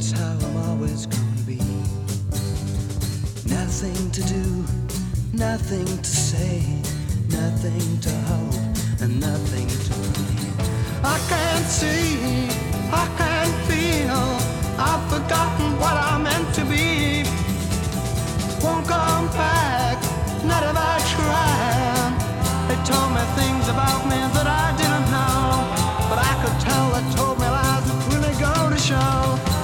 it's how I'm always gonna be. Nothing to do, nothing to say, nothing to hope, and nothing to believe. I can't see, I